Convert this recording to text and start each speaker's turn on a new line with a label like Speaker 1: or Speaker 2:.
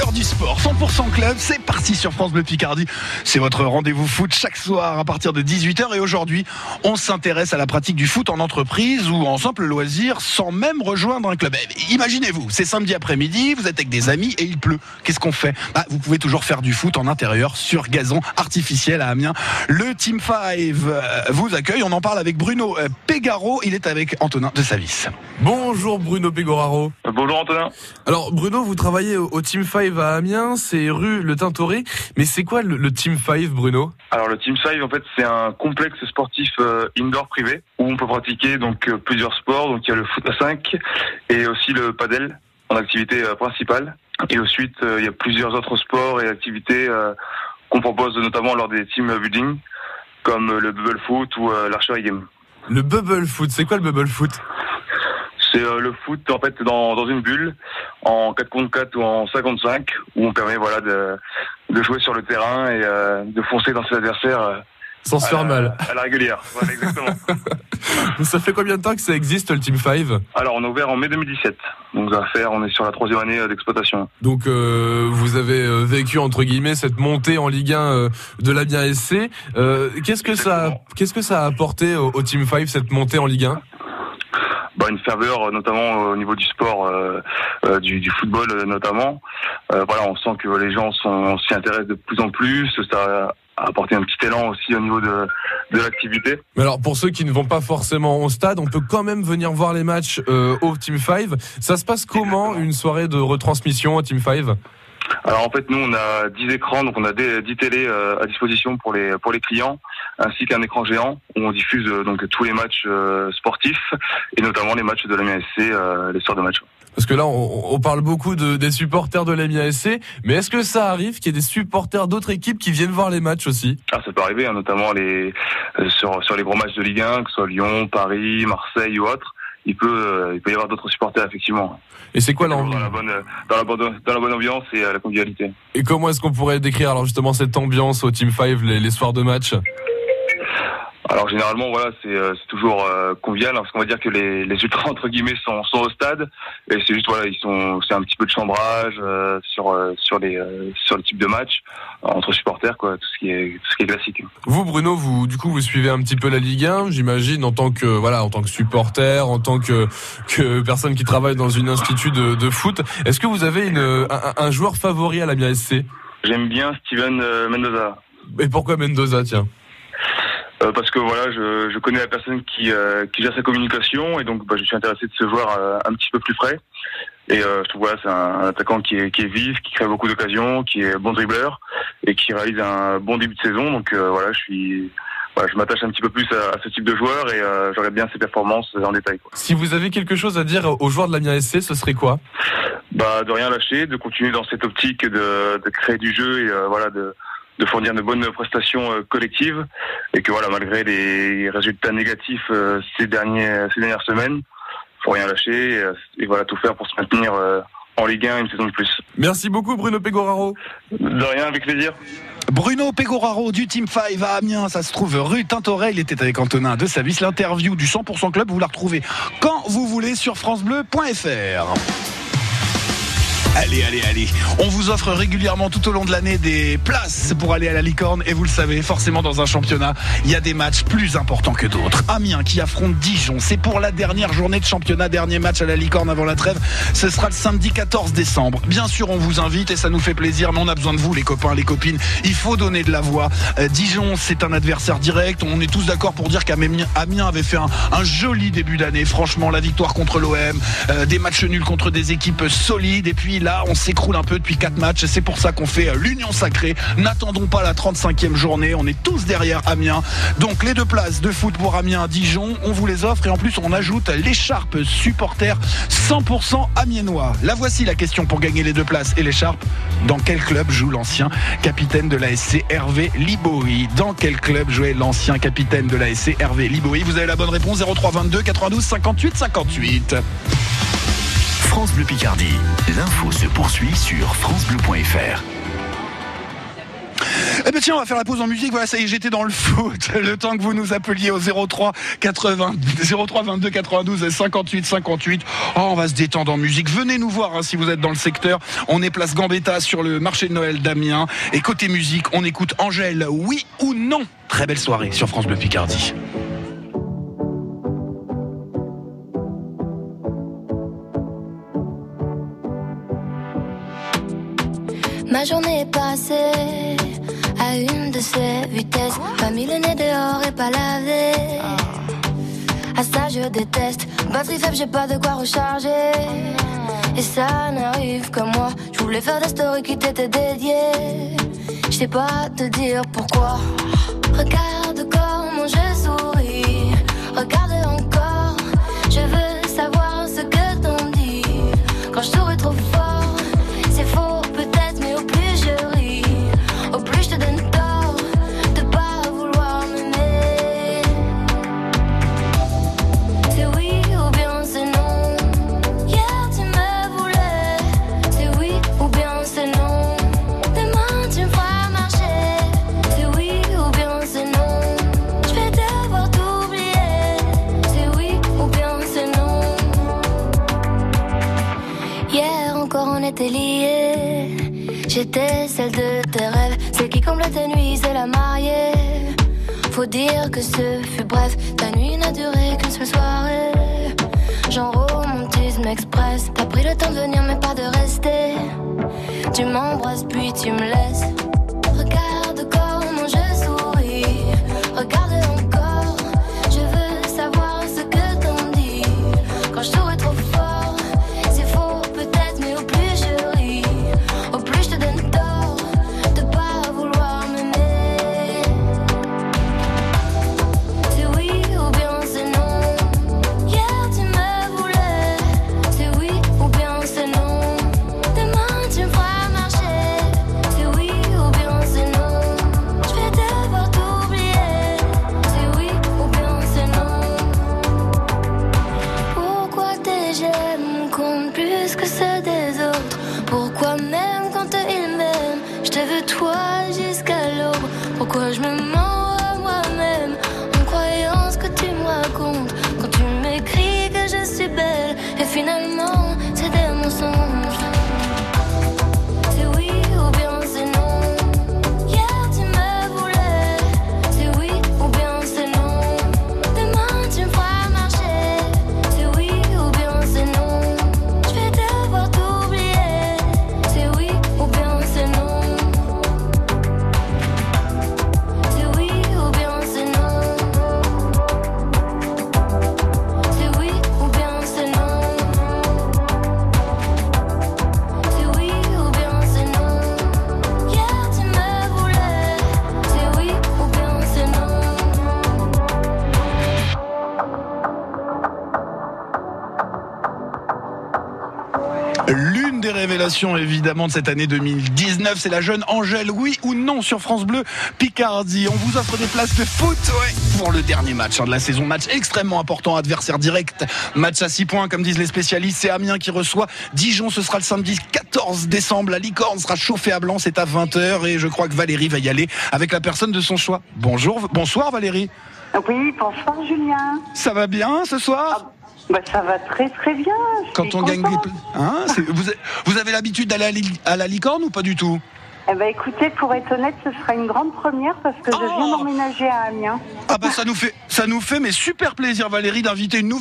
Speaker 1: l'heure du sport, 100% club, c'est parti sur France Bleu Picardie. C'est votre rendez-vous foot chaque soir à partir de 18h et aujourd'hui, on s'intéresse à la pratique du foot en entreprise ou en simple loisir sans même rejoindre un club. Imaginez-vous, c'est samedi après-midi, vous êtes avec des amis et il pleut. Qu'est-ce qu'on fait ? Vous pouvez toujours faire du foot en intérieur sur gazon artificiel à Amiens. Le Team 5 vous accueille, on en parle avec Bruno Pégaro, il est avec Antonin de Savis.
Speaker 2: Bonjour Bruno Pégoraro.
Speaker 3: Bonjour Antonin.
Speaker 2: Alors Bruno, vous travaillez au Team 5 à Amiens, c'est rue Le Tintoret, mais c'est quoi le Team 5 Bruno ?
Speaker 3: Alors le Team 5 en fait c'est un complexe sportif indoor privé où on peut pratiquer donc plusieurs sports, donc il y a le foot à 5 et aussi le padel en activité principale et ensuite il y a plusieurs autres sports et activités qu'on propose notamment lors des team building comme le bubble foot ou l'archery game.
Speaker 2: Le bubble foot, c'est quoi le bubble foot ?
Speaker 3: C'est le foot en fait dans une bulle en 4 contre 4 ou en 5 contre 5 où on permet de jouer sur le terrain et de foncer dans ses adversaires
Speaker 2: sans se faire mal.
Speaker 3: À la régulière, voilà, exactement.
Speaker 2: Ça fait combien de temps que ça existe le Team 5 ?
Speaker 3: Alors on a ouvert en mai 2017, donc on est sur la 3e année d'exploitation.
Speaker 2: Donc vous avez vécu entre guillemets cette montée en Ligue 1 de l'Amiens SC. Qu'est-ce que ça a apporté au Team 5 cette montée en Ligue 1 ?
Speaker 3: Une ferveur notamment au niveau du sport, du football notamment. On sent que les gens s'y intéressent de plus en plus. Ça a apporté un petit élan aussi au niveau de l'activité. Mais
Speaker 2: alors pour ceux qui ne vont pas forcément au stade, on peut quand même venir voir les matchs au Team 5. Ça se passe comment une soirée de retransmission au Team 5 ?
Speaker 3: Alors en fait nous on a 10 écrans, donc on a 10 télés à disposition pour les clients, ainsi qu'un écran géant où on diffuse donc tous les matchs sportifs et notamment les matchs de l'Amiens SC, les soirs de match.
Speaker 2: Parce que là on parle beaucoup des supporters de l'Amiens SC, mais est-ce que ça arrive qu'il y ait des supporters d'autres équipes qui viennent voir les matchs aussi ?
Speaker 3: Ça peut arriver, notamment sur les gros matchs de Ligue 1, que ce soit Lyon, Paris, Marseille ou autres. Il peut y avoir d'autres supporters effectivement.
Speaker 2: Et c'est quoi l'ambiance ?
Speaker 3: Dans la bonne ambiance et la convivialité.
Speaker 2: Et comment est-ce qu'on pourrait décrire alors justement cette ambiance au Team 5 les soirs de match ?
Speaker 3: Alors généralement c'est toujours convivial parce qu'on va dire que les ultras entre guillemets sont au stade et c'est juste c'est un petit peu de chambrage sur le type de match entre supporters tout ce qui est classique.
Speaker 2: Vous Bruno, vous suivez un petit peu la Ligue 1, j'imagine en tant que supporter, en tant que personne qui travaille dans une institut de foot. Est-ce que vous avez un joueur favori à l'Amiens SC ?
Speaker 3: J'aime bien Steven Mendoza.
Speaker 2: Et pourquoi Mendoza, tiens ?
Speaker 3: Parce que je connais la personne qui gère sa communication et donc je suis intéressé de ce joueur un petit peu plus près et je trouve c'est un attaquant qui est vif, qui crée beaucoup d'occasions, qui est bon dribbleur et qui réalise un bon début de saison, donc je m'attache un petit peu plus à ce type de joueur et j'aurais bien ses performances en détail.
Speaker 2: Si vous avez quelque chose à dire aux joueurs de l'Amiens SC, ce serait quoi ?
Speaker 3: De rien lâcher, de continuer dans cette optique de créer du jeu et de fournir de bonnes prestations collectives et que malgré les résultats négatifs ces dernières semaines, faut rien lâcher et tout faire pour se maintenir en Ligue 1 une saison de plus.
Speaker 2: Merci beaucoup Bruno Pégoraro.
Speaker 3: De rien, avec plaisir.
Speaker 1: Bruno Pégoraro du Team 5 à Amiens, ça se trouve rue Tintoret, il était avec Antonin de Savis. L'interview du 100% club, vous la retrouvez quand vous voulez sur francebleu.fr. Allez, on vous offre régulièrement tout au long de l'année des places pour aller à la Licorne et vous le savez, forcément dans un championnat, il y a des matchs plus importants que d'autres. Amiens qui affronte Dijon, c'est pour la dernière journée de championnat, dernier match à la Licorne avant la trêve, ce sera le samedi 14 décembre. Bien sûr, on vous invite et ça nous fait plaisir, mais on a besoin de vous les copains, les copines, il faut donner de la voix. Dijon, c'est un adversaire direct, on est tous d'accord pour dire qu'Amiens avait fait un joli début d'année, franchement, la victoire contre l'OM, des matchs nuls contre des équipes solides et puis là on s'écroule un peu depuis 4 matchs, c'est pour ça qu'on fait l'union sacrée. N'attendons pas la 35e journée, on est tous derrière Amiens. Donc les 2 places de foot pour Amiens Dijon, on vous les offre et en plus on ajoute l'écharpe supporter 100% amiénois. La voici la question pour gagner les 2 places et l'écharpe. Dans quel club joue l'ancien capitaine de l'ASC Hervé Libory ? Dans quel club jouait l'ancien capitaine de l'ASC Hervé Libory ? Vous avez la bonne réponse, 03 22 92 58 58.
Speaker 4: France Bleu Picardie, l'info se poursuit sur francebleu.fr.
Speaker 1: Eh ben tiens, on va faire la pause en musique. Voilà, ça y est, j'étais dans le foot. Le temps que vous nous appeliez au 03 22 92 58 58. Oh, on va se détendre en musique. Venez nous voir si vous êtes dans le secteur. On est place Gambetta sur le marché de Noël d'Amiens. Et côté musique, on écoute Angèle, oui ou non. Très belle soirée sur France Bleu Picardie.
Speaker 5: Ma journée est passée à une de ces vitesses. Pas mis le nez dehors et pas lavé. À ça je déteste. Batterie faible, j'ai pas de quoi recharger. Et ça n'arrive que moi. Je voulais faire des stories qui t'étaient dédiées. Je sais pas te dire pourquoi. Regarde comment je souris. Regarde encore. Je veux savoir ce que t'en dis. Quand je souris trop fort, c'est faux peut-être, mais au plus je ris, au plus je te donne tort de pas vouloir m'aimer. C'est oui ou bien c'est non. Hier tu me voulais. C'est oui ou bien c'est non. Demain tu me feras marcher. C'est oui ou bien c'est non. Je vais devoir t'oublier. C'est oui ou bien c'est non. Hier encore on était liés. J'étais celle de tes rêves, celle qui comble tes nuits, c'est la mariée. Faut dire que ce fut bref, ta nuit n'a duré qu'une seule soirée. Genre romantisme express, t'as pris le temps de venir mais pas de rester. Tu m'embrasses puis tu me laisses. Regarde comment je souris, regarde encore. Je veux savoir ce que t'en dis. Quand je souris trop fort, c'est faux peut-être, mais au plus je ris, au plus je te donne tort de pas vouloir m'aimer. C'est oui ou bien c'est non. Hier tu me voulais. C'est oui ou bien c'est non. Demain tu me feras marcher. C'est oui ou bien c'est non. Je vais devoir t'oublier. C'est oui ou bien c'est non. Pourquoi tes j'aime comptent plus que ceux des autres? Pourquoi même quand ils m'aiment, je te veux toi jusqu'à l'aube? Pourquoi je me mens à moi-même en croyant ce que tu me racontes? Quand tu m'écris que je suis belle et finalement c'est des mensonges. C'est oui ou bien c'est non. Hier tu me voulais. C'est oui ou bien c'est non. Demain tu me feras marcher. C'est oui ou bien c'est non. Je vais devoir t'oublier. C'est oui ou bien c'est non. C'est oui ou bien c'est non. C'est oui ou bien c'est non. C'est oui ou bien c'est non. Hier tu me voulais. C'est oui ou bien c'est non.
Speaker 1: L'une des révélations évidemment de cette année 2019, c'est la jeune Angèle, oui ou non sur France Bleu Picardie. On vous offre des places de foot pour le dernier match de la saison, match extrêmement important, adversaire direct, match à 6 points comme disent les spécialistes. C'est Amiens qui reçoit Dijon, ce sera le samedi 14 décembre, la licorne sera chauffée à blanc, c'est à 20h et je crois que Valérie va y aller avec la personne de son choix. Bonsoir Valérie.
Speaker 6: Oui, bonsoir Julien.
Speaker 1: Ça va bien ce soir?
Speaker 6: Bah, ça va très très bien.
Speaker 1: Quand on gagne des vous avez l'habitude d'aller à la licorne ou pas du tout?
Speaker 6: Eh ben, écoutez, pour être honnête, ce sera une grande première parce que je viens d'emménager à Amiens.
Speaker 1: Ah bah ça nous fait mais super plaisir Valérie d'inviter une nouvelle